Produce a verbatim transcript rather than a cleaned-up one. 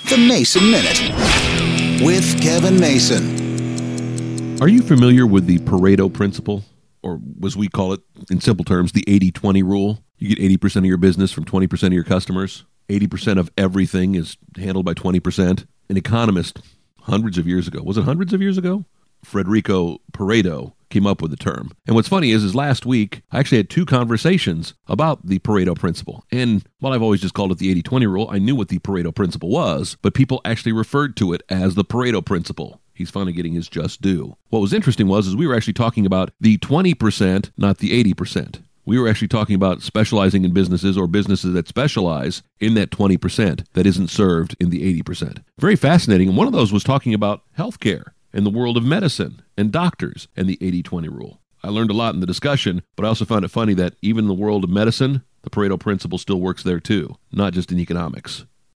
The Mason Minute with Kevin Mason. Are you familiar with the Pareto principle, or as we call it in simple terms, the eighty twenty rule? You get eighty percent of your business from twenty percent of your customers. eighty percent of everything is handled by twenty percent. An economist hundreds of years ago, was it hundreds of years ago? Federico Pareto came up with the term. And what's funny is, is last week, I actually had two conversations about the Pareto principle. And while I've always just called it the eighty twenty rule, I knew what the Pareto principle was, but people actually referred to it as the Pareto principle. He's finally getting his just due. What was interesting was, is we were actually talking about the twenty percent, not the eighty percent. We were actually talking about specializing in businesses or businesses that specialize in that twenty percent that isn't served in the eighty percent. Very fascinating. And one of those was talking about healthcare and the world of medicine and doctors and the eighty twenty rule. I learned a lot in the discussion, but I also found it funny that even in the world of medicine, the Pareto principle still works there too, not just in economics.